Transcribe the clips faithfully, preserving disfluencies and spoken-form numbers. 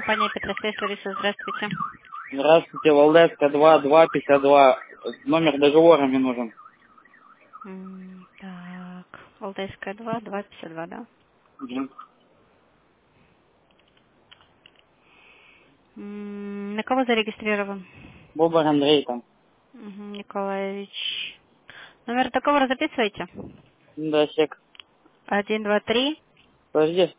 компания Петросвязь, Лариса, здравствуйте. Здравствуйте, Валдайская два, два пятьдесят два. Номер договора мне нужен. М, Так, Алтайская два, два пятьдесят два, да? Мгм. М, На кого зарегистрирован? Бобр Андрей там. Мгм, Николаевич. Номер договора записывайте. Да, сек. Один, два, три, Подожди.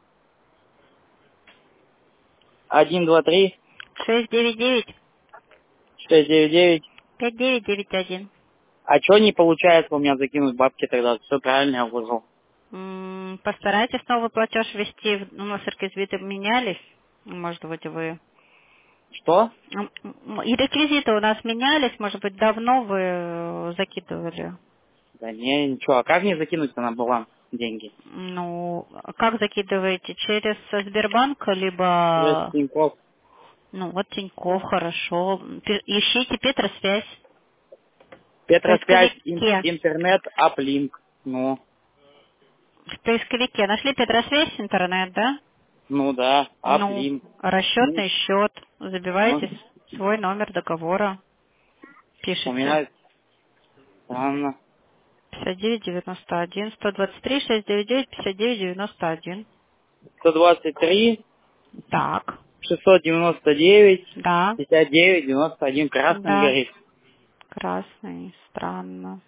Один, два, три, шесть, девять, девять, шесть, девять, девять. пять, девять, девять, один. А что не получается у меня закинуть бабки тогда? Все правильно я вложил. М, Постарайтесь новый платеж ввести. У нас реквизиты менялись. Может быть, вы... Что? М, м, И реквизиты у нас менялись. Может быть, давно вы э, закидывали. Да не, ничего. А как мне закинуть на баланс деньги? Ну, как закидываете? Через Сбербанк, Через либо... Тинькофф. Ну, вот Тинькофф, хорошо. Пи- Ищите Петросвязь. В Петросвязь, ин- поисковике. интернет, аплинк. Ну, В поисковике нашли Петросвязь, интернет, да? ну да, Ну, аплинк. Ну, расчетный счет. ну, Забивайте с- свой номер договора. у Пишите. меня странно. пятьдесят девять девяносто один, сто двадцать три, шестьсот девяносто девять, пятьдесят девять девяносто один. сто двадцать три. Так, шестьсот девяносто девять, да, пятьдесят девять, девяносто один красным да, горит. красный, странно.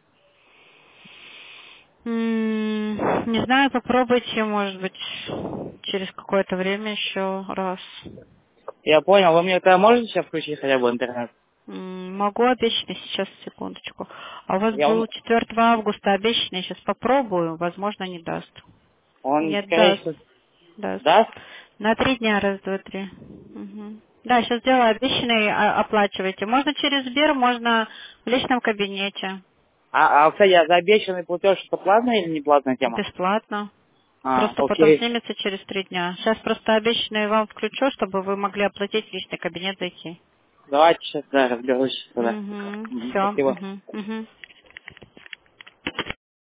М, Не знаю, попробуйте, может быть, через какое-то время еще раз. Я понял, вы мне тогда можете сейчас включить хотя бы интернет? М, Могу обещанный сейчас, секундочку. А у вас Я был вам, четвёртого августа обещанный, сейчас попробую, возможно, не даст. он, Нет, скорее даст, всего, даст. даст? На три дня, раз, два, три. Мгм. Да, сейчас делаю обещанный, а- оплачивайте. Можно через Сбер, можно в личном кабинете. А, а, кстати, а за обещанный платеж это платная или не платная тема? Бесплатно. А, Просто потом окей. снимется через три дня. Сейчас просто обещанный вам включу, чтобы вы могли оплатить в личный кабинет зайти. Давайте сейчас, да, разберусь тогда. Угу. Мгм, Все. спасибо. Угу. Угу.